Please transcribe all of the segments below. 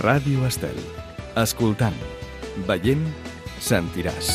Ràdio Estel. Escoltant, veient, sentiràs.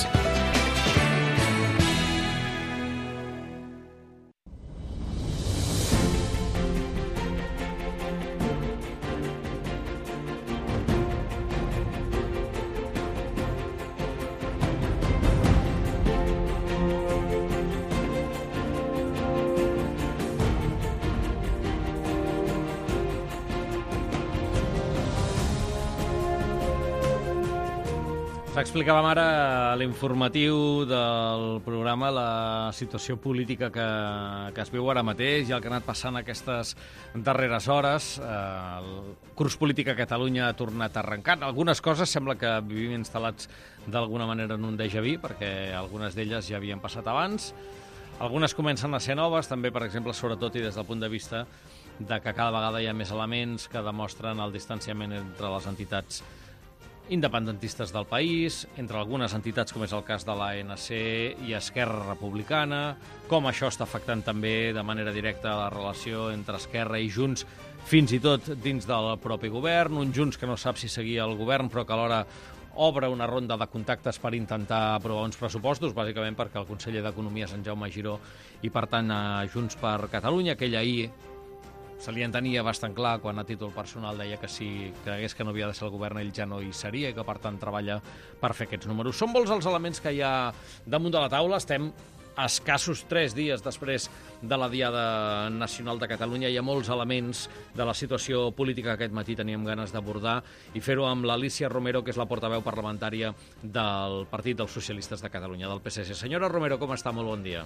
Explicàvem ara a l'informatiu del programa la situació política que es viu ara mateix i el que ha anat passant aquestes darreres hores. El curs polític a Catalunya ha tornat a arrencar. Algunes coses sembla que vivim instal·lats d'alguna manera en un déjà vu, perquè algunes d'elles ja havien passat abans. Algunes comencen a ser noves, també, per exemple, sobretot i des del punt de vista de que cada vegada hi ha més elements que demostren el distanciament entre les entitats independentistes del país, entre algunes entitats com és el cas de l'ANC i Esquerra Republicana, com això està afectant també de manera directa la relació entre Esquerra i Junts, fins i tot dins del propi govern, un Junts que no sap si seguir el govern però que alhora obre una ronda de contactes per intentar aprovar uns pressupostos, bàsicament perquè el conseller d'Economia és en Jaume Giró i per tant a Junts per Catalunya, que ell ahir se li entenia bastant clar quan a títol personal deia que si cregués que no havia de ser el govern ell ja no hi seria i que per tant treballa per fer aquests números. Són molts els elements que hi ha damunt de la taula. Estem a escassos 3 dies després de la Diada Nacional de Catalunya. Hi ha molts elements de la situació política que aquest matí teníem ganes d'abordar i fer-ho amb l'Alícia Romero, que és la portaveu parlamentària del Partit dels Socialistes de Catalunya, del PSC. Senyora Romero, com està? Molt bon dia.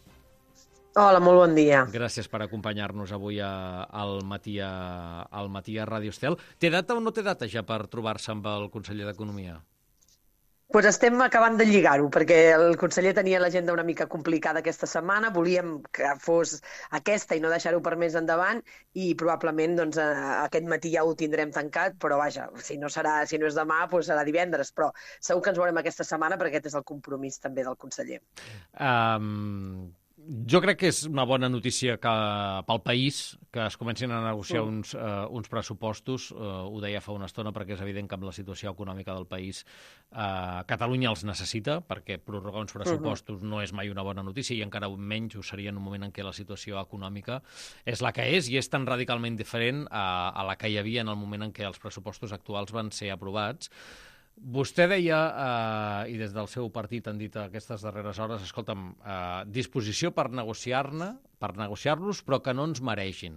Hola, molt bon dia. Gràcies per acompanyar-nos avui al matí a Ràdio Estel. Té data o no té data ja per trobar-se amb el conseller d'Economia? Doncs estem acabant de lligar-ho, perquè el conseller tenia l'agenda una mica complicada aquesta setmana, volíem que fos aquesta i no deixar-ho per més endavant, i probablement doncs, aquest matí ja ho tindrem tancat, però vaja, si no és demà, doncs serà divendres, però segur que ens veurem aquesta setmana perquè aquest és el compromís també del conseller. Jo crec que és una bona notícia pel país que es comencin a negociar uns pressupostos. Ho deia fa una estona perquè és evident que amb la situació econòmica del país Catalunya els necessita, perquè prorrogar uns pressupostos no és mai una bona notícia i encara menys ho seria en un moment en què la situació econòmica és la que és i és tan radicalment diferent a la que hi havia en el moment en què els pressupostos actuals van ser aprovats. Vostè deia, i des del seu partit han dit aquestes darreres hores, escolta'm, disposició per negociar-los, però que no ens maregin.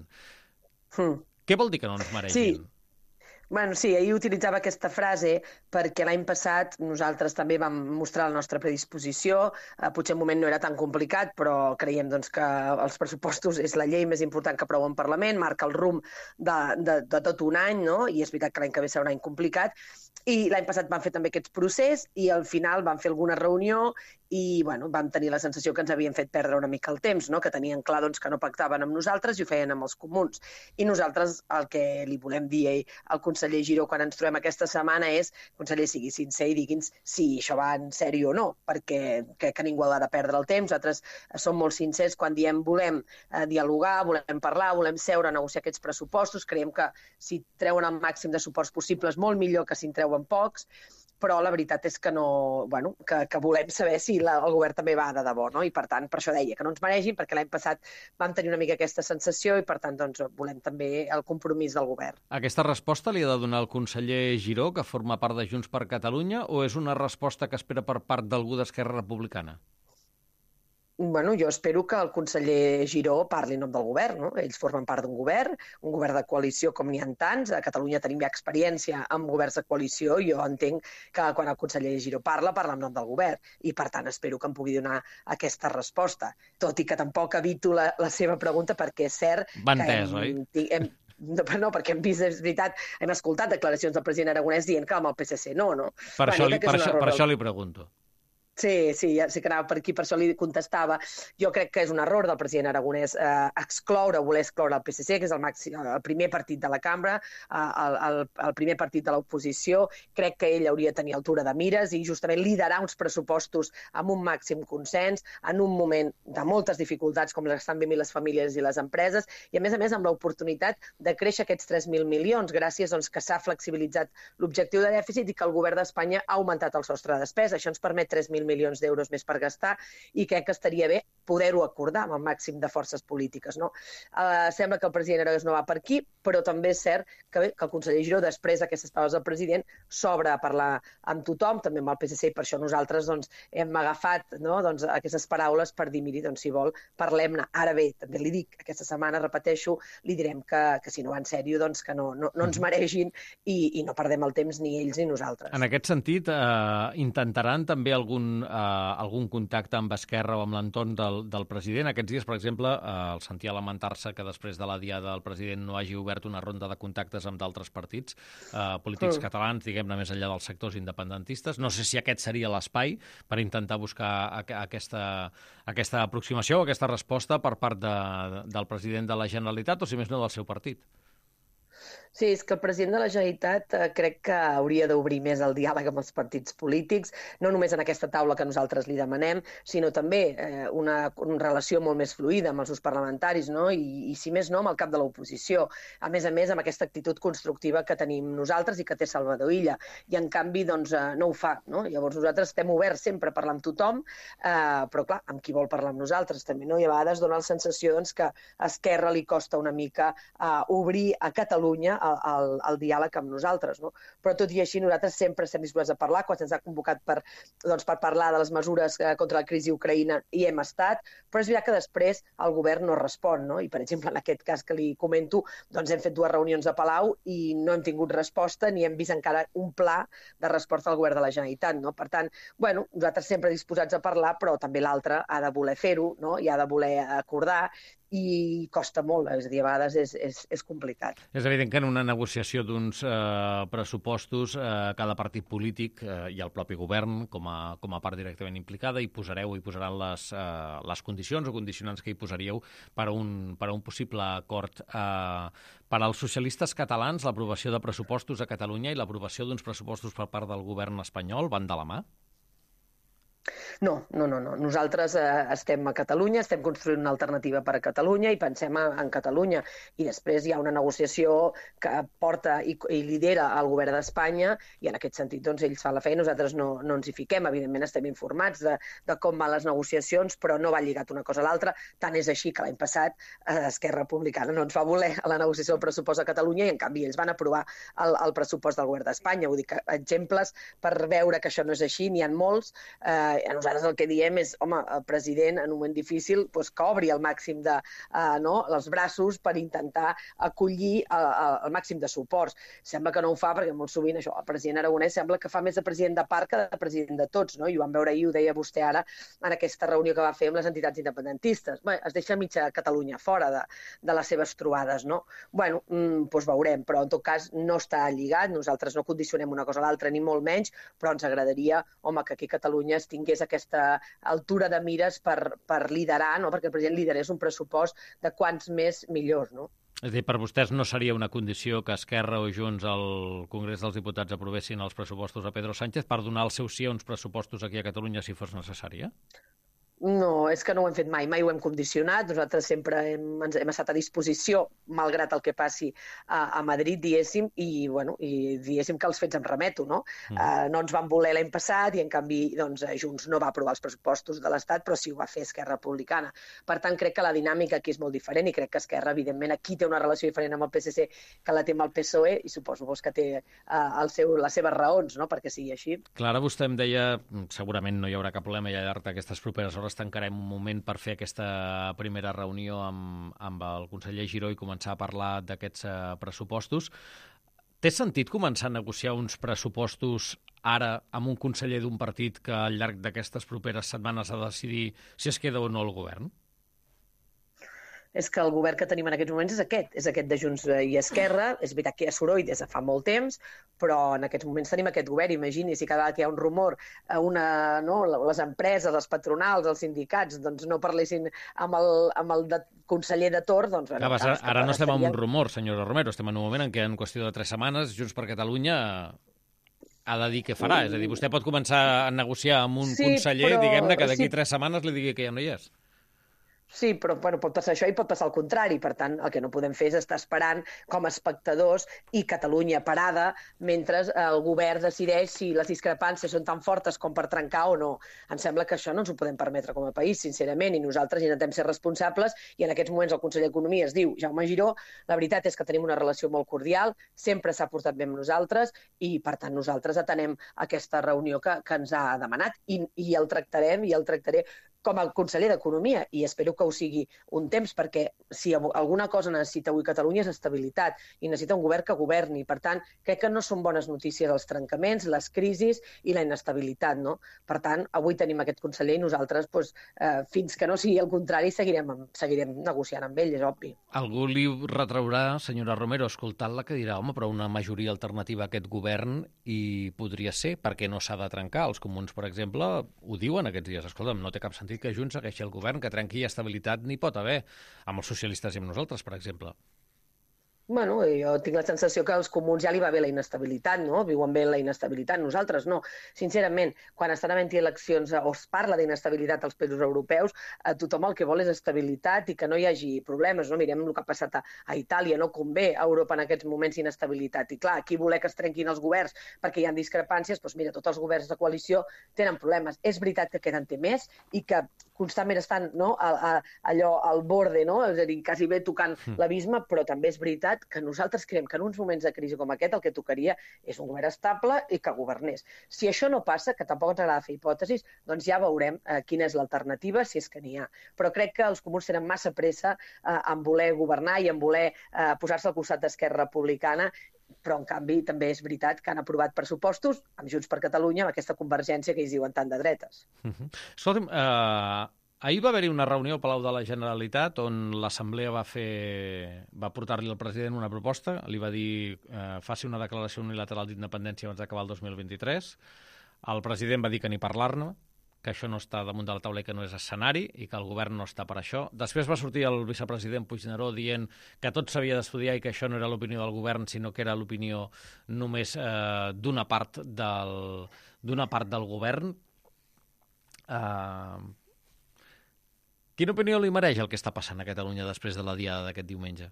Què vol dir que no ens maregin? Sí, ahir utilitzava aquesta frase perquè l'any passat nosaltres també vam mostrar la nostra predisposició. Potser en un moment no era tan complicat, però creiem doncs, que els pressupostos és la llei més important que aprova un Parlament, marca el rumb de tot un any, no? I és veritat que l'any que ve serà un any complicat. I l'any passat vam fer també aquest procés i al final vam fer alguna reunió i vam tenir la sensació que ens havien fet perdre una mica el temps, no? Que tenien clar doncs, que no pactaven amb nosaltres i ho feien amb els comuns. I nosaltres el que li volem dir al conseller Giró quan ens trobem aquesta setmana és, conseller, sigui sincer i digui'ns si això va en sèrio o no, perquè crec que ningú ha de perdre el temps. Nosaltres som molt sincers quan diem volem dialogar, volem parlar, volem seure a negociar aquests pressupostos. Creiem que si treuen el màxim de suports possibles, molt millor que si en treuen pocs, però la veritat és que que volem saber si el govern també va de debò, no? I per tant, per això deia que no ens maregin, perquè l'any passat vam tenir una mica aquesta sensació i per tant doncs, volem també el compromís del govern. Aquesta resposta li ha de donar el conseller Giró, que forma part de Junts per Catalunya, o és una resposta que espera per part d'algú d'Esquerra Republicana? Jo espero que el conseller Giró parli en nom del govern, no? Ells formen part d'un govern de coalició com n'hi ha tants. A Catalunya tenim ja experiència amb governs de coalició i jo entenc que quan el conseller Giró parla en nom del govern i per tant espero que em pugui donar aquesta resposta. Tot i que tampoc evito la seva pregunta perquè és cert Va entès, oi? No, perquè hem vist, és veritat, hem escoltat declaracions del president Aragonès dient que amb el PSC no. Per això li pregunto. Sí, ja sé que anava per aquí, per això li contestava. Jo crec que és un error del president Aragonès voler excloure el PSC, que és el primer partit de la cambra, el primer partit de l'oposició. Crec que ell hauria de tenir altura de mires i justament liderar uns pressupostos amb un màxim consens en un moment de moltes dificultats com les estan vivint les famílies i les empreses i, a més, amb l'oportunitat de créixer aquests 3.000 milions gràcies que s'ha flexibilitzat l'objectiu de dèficit i que el govern d'Espanya ha augmentat el sostre de despesa. Això ens permet 3.000 milions d'euros més per gastar i crec que estaria bé poder-ho acordar amb el màxim de forces polítiques. No? Sembla que el president Aragonès no va per aquí, però també és cert que el conseller Giró, després d'aquestes paraules del president, s'obre a parlar amb tothom, també amb el PSC, i per això nosaltres hem agafat aquestes paraules per dir, miri, si vol, parlem-ne. Ara bé, també li dic, aquesta setmana, repeteixo, li direm que si no va en sèrio, que no ens maregin i no perdem el temps ni ells ni nosaltres. En aquest sentit, intentaran també algun contacte amb Esquerra o amb l'entorn del president. Aquests dies, per exemple, el sentia lamentar-se que després de la diada el president no hagi obert una ronda de contactes amb d'altres partits polítics catalans, diguem-ne, més enllà dels sectors independentistes. No sé si aquest seria l'espai per intentar buscar aquesta aproximació o aquesta resposta per part del president de la Generalitat o, si més no, del seu partit. Sí, és que el president de la Generalitat crec que hauria d'obrir més el diàleg amb els partits polítics, no només en aquesta taula que nosaltres li demanem, sinó també una relació molt més fluida amb els grups parlamentaris, no? I si més no, amb el cap de l'oposició. A més, amb aquesta actitud constructiva que tenim nosaltres i que té Salvador Illa. I, en canvi, no ho fa. No? Llavors, nosaltres estem oberts sempre a parlar amb tothom, però, clar, amb qui vol parlar amb nosaltres també. No? I a vegades dona la sensació que a Esquerra li costa una mica obrir a Catalunya el diàleg amb nosaltres, no? Però tot i així nosaltres sempre estem disposats a parlar, quan se'ns ha convocat per parlar de les mesures contra la crisi ucraïna hi hem estat, però és veritat que després el govern no respon, no? I per exemple en aquest cas que li comento, hem fet 2 reunions a Palau i no hem tingut resposta ni hem vist encara un pla de resposta del govern de la Generalitat, no? Per tant, nosaltres sempre disposats a parlar, però també l'altre ha de voler fer-ho, no? I ha de voler acordar i costa molt, és a dir, a vegades és complicat. És evident que en una negociació d'uns pressupostos cada partit polític i el propi govern com a part directament implicada hi posaran les condicions o condicionants que hi posaríeu per a un possible acord. Per als socialistes catalans, l'aprovació de pressupostos a Catalunya i l'aprovació d'uns pressupostos per part del govern espanyol van de la mà? No. Nosaltres estem a Catalunya, estem construint una alternativa per a Catalunya i pensem en Catalunya. I després hi ha una negociació que porta i lidera el govern d'Espanya i en aquest sentit ells fan la feina, nosaltres no ens hi fiquem. Evidentment estem informats de com van les negociacions, però no va lligat una cosa a l'altra. Tant és així que l'any passat Esquerra Republicana no ens va voler a la negociació del pressupost a Catalunya i en canvi ells van aprovar el pressupost del govern d'Espanya. Vull dir que exemples per veure que això no és així n'hi ha molts. Nosaltres el que diem és, home, el president en un moment difícil que obri el màxim els braços per intentar acollir el màxim de suports. Sembla que no ho fa perquè molt sovint el president Aragonès sembla que fa més de president de part que de president de tots, no? I ho vam veure ahir, ho deia vostè ara, en aquesta reunió que va fer amb les entitats independentistes. Bé, es deixa mitja Catalunya fora de les seves trobades, no? Bueno, veurem, però en tot cas no està lligat, nosaltres no condicionem una cosa a l'altra ni molt menys, però ens agradaria, home, que aquí a Catalunya es tingués aquesta altura de mires per liderar, no? Perquè el president liderés un pressupost de quants més millors, no? És a dir, per vostès no seria una condició que Esquerra o Junts al Congrés dels Diputats aprovessin els pressupostos a Pedro Sánchez per donar el seu sí a uns pressupostos aquí a Catalunya si fos necessària? No, és que no ho hem fet mai ho hem condicionat, nosaltres sempre hem estat a disposició, malgrat el que passi a Madrid, diguéssim, i diguéssim que els fets em remeto, no? No ens van voler l'any passat i en canvi Junts no va aprovar els pressupostos de l'Estat, però sí ho va fer Esquerra Republicana. Per tant, crec que la dinàmica aquí és molt diferent i crec que Esquerra, evidentment, aquí té una relació diferent amb el PSC que la té amb el PSOE i suposo que té les seves raons, no?, perquè sigui així. Clara, vostè em deia, segurament no hi haurà cap problema i al llarg d'aquestes properes hores tancarem un moment per fer aquesta primera reunió amb el conseller Giró i començar a parlar d'aquests pressupostos. Té sentit començar a negociar uns pressupostos ara amb un conseller d'un partit que al llarg d'aquestes properes setmanes ha de decidir si es queda o no al govern? és que el govern que tenim en aquests moments és aquest de Junts i Esquerra. És veritat que hi ha soroll des de fa molt temps, però en aquests moments tenim aquest govern. Imagini si cada vegada que hi ha un rumor, les empreses, les patronals, els sindicats, doncs no parlessin amb el conseller de torn. Doncs, ara no estem en un rumor, senyora Romero, estem en un moment en què en qüestió de 3 setmanes Junts per Catalunya ha de dir què farà. És a dir, vostè pot començar a negociar amb un conseller, diguem-ne, que d'aquí 3 setmanes li digui que ja no hi és. Sí, però pot passar això i pot passar el contrari. Per tant, el que no podem fer és estar esperant com a espectadors i Catalunya parada mentre el govern decideix si les discrepàncies són tan fortes com per trencar o no. Em sembla que això no ens ho podem permetre com a país, sincerament, i nosaltres intentem ser responsables, i en aquests moments el conseller d'Economia es diu Jaume Giró. La veritat és que tenim una relació molt cordial, sempre s'ha portat bé amb nosaltres i, per tant, nosaltres atenem aquesta reunió que ens ha demanat i el tractaré com a conseller d'Economia, i espero que ho sigui un temps, perquè si alguna cosa necessita avui Catalunya és estabilitat, i necessita un govern que governi. Per tant, crec que no són bones notícies els trencaments, les crisis i la inestabilitat, no? Per tant, avui tenim aquest conseller i nosaltres, fins que no sigui el contrari, seguirem negociant amb ell, és obvi. Algú li retraurà, senyora Romero, escoltant-la, que dirà, home, però una majoria alternativa a aquest govern i podria ser, perquè no s'ha de trencar. Els comuns, per exemple, ho diuen aquests dies. Escolta'm, no té cap sentit que Junts segueixi el govern, que trenqui estabilitat n'hi pot haver, amb els socialistes i amb nosaltres, per exemple. Bueno, jo tinc la sensació que als comuns ja li va bé la inestabilitat, no? Viuen bé la inestabilitat, nosaltres no. Sincerament, quan estan havent-hi eleccions o es parla d'inestabilitat als països europeus, tothom el que vol és estabilitat i que no hi hagi problemes, no? Mirem el que ha passat a Itàlia, no convé a Europa en aquests moments inestabilitat. I clar, aquí voler que es trenquin els governs perquè hi ha discrepàncies, doncs mira, tots els governs de coalició tenen problemes. És veritat que queden temers i que constantment estan allò al borde, no? És a dir, quasi bé tocant l'abisme, però també és veritat que nosaltres creiem que en uns moments de crisi com aquest el que tocaria és un govern estable i que governés. Si això no passa, que tampoc ens agrada fer hipòtesis, doncs ja veurem quina és l'alternativa, si és que n'hi ha. Però crec que els comuns tenen massa pressa en voler governar i en voler posar-se al costat d'Esquerra Republicana, però en canvi també és veritat que han aprovat pressupostos amb Junts per Catalunya, amb aquesta convergència que ells diuen tan de dretes. Escolta'm, ahir va haver-hi una reunió al Palau de la Generalitat on l'Assemblea va portar-li al president una proposta, li va dir faci una declaració unilateral d'independència abans d'acabar el 2023. El president va dir que ni parlar-ne, que això no està damunt de la taula i que no és escenari i que el govern no està per això. Després va sortir el vicepresident Puigneró dient que tot s'havia d'estudiar i que això no era l'opinió del govern, sinó que era l'opinió només d'una part del govern. Quina opinió li mereix el que està passant a Catalunya després de la diada d'aquest diumenge?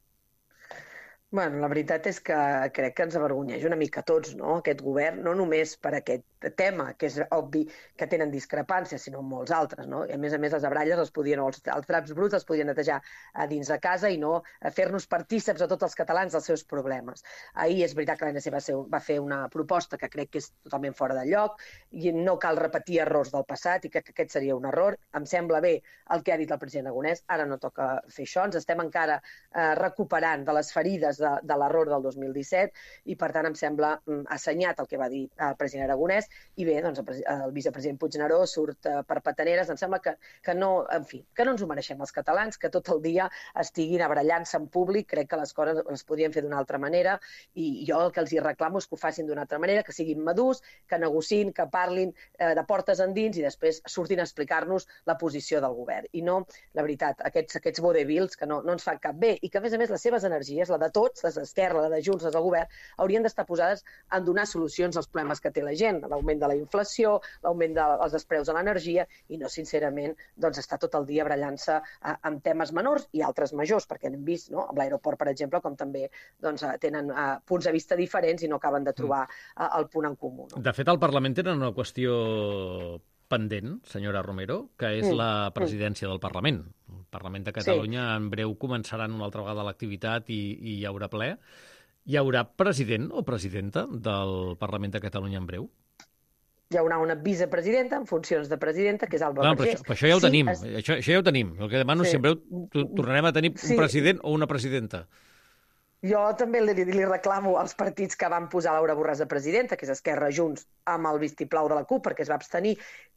Bueno, la veritat és que crec que ens avergonyeix una mica a tots, no? Aquest govern, no només per aquest tema, que és obvi que tenen discrepàncies, sinó molts altres, no? I a més, les abralles els traps bruts els podien netejar a dins de casa i no fer-nos partíceps a tots els catalans dels seus problemes. Ahir és veritat que l'ANC va fer una proposta que crec que és totalment fora de lloc i no cal repetir errors del passat i crec que aquest seria un error. Em sembla bé el que ha dit el president Aragonès, ara no toca fer això, ens estem encara recuperant de les ferides de l'error del 2017 i, per tant, em sembla assenyat el que va dir el president Aragonès i bé, doncs el vicepresident Puigneró surt per petaneres. Em sembla que no ens ho mereixem els catalans, que tot el dia estiguin abrallant-se en públic. Crec que les coses les podrien fer d'una altra manera i jo el que els hi reclamo és que ho facin d'una altra manera, que siguin madurs, que negociïn, que parlin de portes endins i després surtin a explicar-nos la posició del govern. I no, la veritat, aquests vodevils que no ens fan cap bé i que, a més, les seves energies, la de tots, les d'Esquerra, la de Junts, les del govern, haurien d'estar posades en donar solucions als problemes que té la gent, l'augment de la inflació, l'augment dels preus de l'energia, i no, sincerament, doncs estar tot el dia barallant-se amb temes menors i altres majors, perquè hem vist, no, amb l'aeroport, per exemple, com també doncs, tenen punts de vista diferents i no acaben de trobar el punt en comú. No? De fet, al Parlament tenen una qüestió pendent, senyora Romero, que és la presidència del Parlament. El Parlament de Catalunya en breu començaran una altra vegada l'activitat i hi haurà ple. Hi haurà president o presidenta del Parlament de Catalunya en breu? Hi haurà una vicepresidenta en funcions de presidenta, que és Alba Vergés. Però això ja ho tenim. Això ja ho tenim. El que demano és si en breu tornarem a tenir un president o una presidenta. Jo també li reclamo als partits que van posar Laura Borràs de presidenta, que és Esquerra, Junts, amb el vistiplau de la CUP, perquè es va abstenir,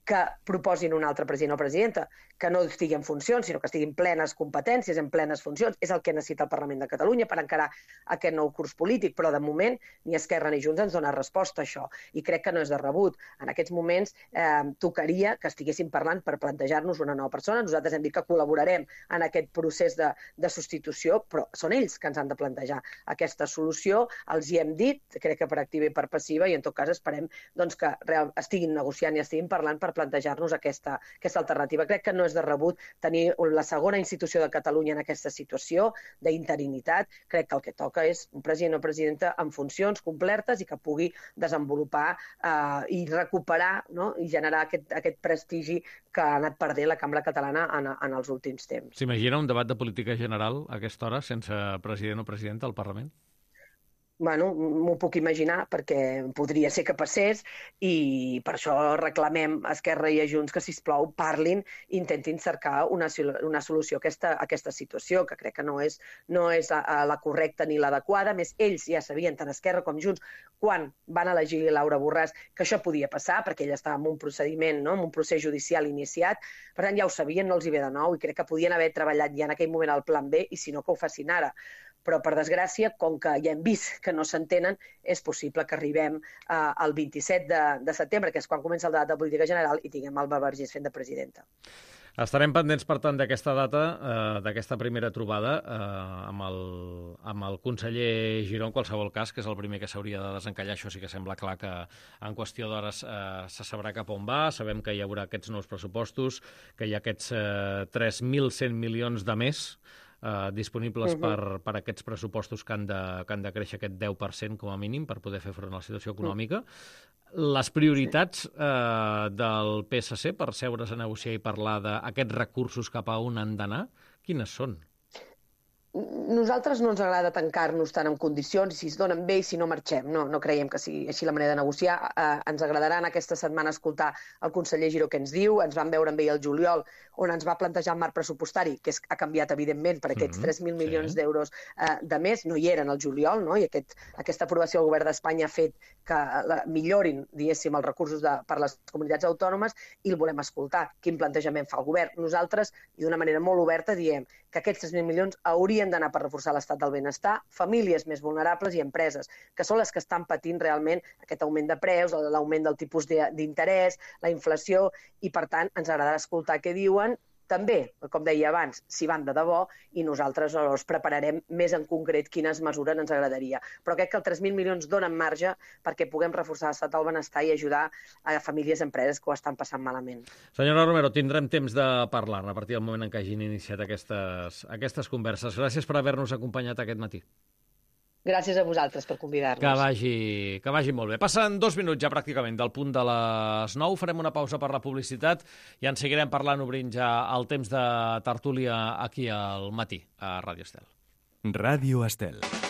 que proposin un altre president o presidenta, que no estigui en funcions, sinó que estigui en plenes competències, en plenes funcions. És el que necessita el Parlament de Catalunya per encarar aquest nou curs polític, però de moment ni Esquerra ni Junts ens dona resposta a això. I crec que no és de rebut. En aquests moments tocaria que estiguéssim parlant per plantejar-nos una nova persona. Nosaltres hem dit que col·laborarem en aquest procés de substitució, però són ells que ens han de plantejar aquesta solució. Els hi hem dit, crec que per activa i per passiva, i en tot cas esperem doncs, que estiguin negociant i estiguin parlant per plantejar-nos aquesta alternativa. Crec que no és de rebut tenir la segona institució de Catalunya en aquesta situació d'interinitat. Crec que el que toca és un president o presidenta en funcions complertes i que pugui desenvolupar i recuperar, no? I generar aquest prestigi que ha anat perdent la Cambra Catalana en els últims temps. S'imagina un debat de política general a aquesta hora sense president o presidenta al Parlament? Bueno, m'ho puc imaginar perquè podria ser que passés i per això reclamem a Esquerra i a Junts que, sisplau, parlin i intentin cercar una solució a aquesta situació, que crec que no és la correcta ni l'adequada. A més, ells ja sabien, tant Esquerra com Junts, quan van elegir Laura Borràs, que això podia passar, perquè ella estava en un procediment, no? En un procés judicial iniciat. Per tant, ja ho sabien, no els hi ve de nou, i crec que podien haver treballat ja en aquell moment el plan B, i si no, que ho facin ara. Però, per desgràcia, com que ja hem vist que no s'entenen, és possible que arribem al 27 de setembre, que és quan comença el debat de política general, i tinguem Alba Vergés fent de presidenta. Estarem pendents, per tant, d'aquesta data, d'aquesta primera trobada amb el conseller Giró, en qualsevol cas, que és el primer que s'hauria de desencallar. Això sí que sembla clar que en qüestió d'hores se sabrà cap on va. Sabem que hi haurà aquests nous pressupostos, que hi ha aquests 3.100 milions de més disponibles per aquests pressupostos que han de créixer aquest 10% com a mínim per poder fer front a la situació econòmica. Les prioritats del PSC per seure's a negociar i parlar d'aquests recursos cap a on han d'anar, quines són? Nosaltres no ens agrada tancar-nos tant en condicions, si es donen bé i si no marxem. No creiem que sigui així la manera de negociar. Ens agradarà en aquesta setmana escoltar el conseller Giró què ens diu. Ens vam veure amb ell el juliol, on ens va plantejar el marc pressupostari, que ha canviat, evidentment, per aquests 3.000 milions d'euros de més. No hi eren el juliol, no? I aquesta aprovació del govern d'Espanya ha fet que millorin, diguéssim, els recursos per les comunitats autònomes, i el volem escoltar. Quin plantejament fa el govern? Nosaltres, i d'una manera molt oberta, diem que aquests 3.000 milions haurien d'anar per reforçar l'estat del benestar, famílies més vulnerables i empreses, que són les que estan patint realment aquest augment de preus, l'augment del tipus d'interès, la inflació, i per tant ens agradarà escoltar què diuen. També, com deia abans, si van de debò, i nosaltres els prepararem més en concret quines mesures ens agradaria. Però crec que els 3.000 milions donen marge perquè puguem reforçar l'estat del benestar i ajudar a famílies i empreses que ho estan passant malament. Senyora Romero, tindrem temps de parlar-ne a partir del moment en què hagin iniciat aquestes converses. Gràcies per haver-nos acompanyat aquest matí. Gràcies a vosaltres per convidar-nos. Que vagi molt bé. Passen 2 minuts ja pràcticament del punt de les 9. Farem una pausa per la publicitat i en seguirem parlant, obrint ja el temps de tertúlia aquí al matí a Ràdio Estel. Ràdio Estel.